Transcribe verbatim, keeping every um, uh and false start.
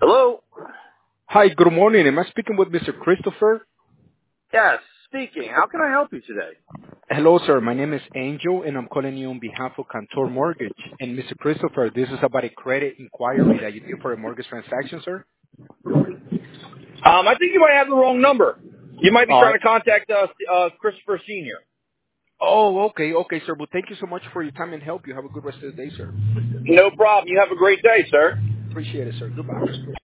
Hello? Hi, good morning. Am I speaking with Mister Christopher? Yes, speaking. How can I help you today? Hello, sir. My name is Angel, and I'm calling you on behalf of Cantor Mortgage. And Mister Christopher, this is about a credit inquiry that you did for a mortgage transaction, sir. Um, I think you might have the wrong number. You might be Uh, trying to contact uh, uh, Christopher Senior oh, okay, okay, sir. Well, thank you so much for your time and help. You have a good rest of the day, sir. No problem. You have a great day, sir. Appreciate it, sir. Goodbye.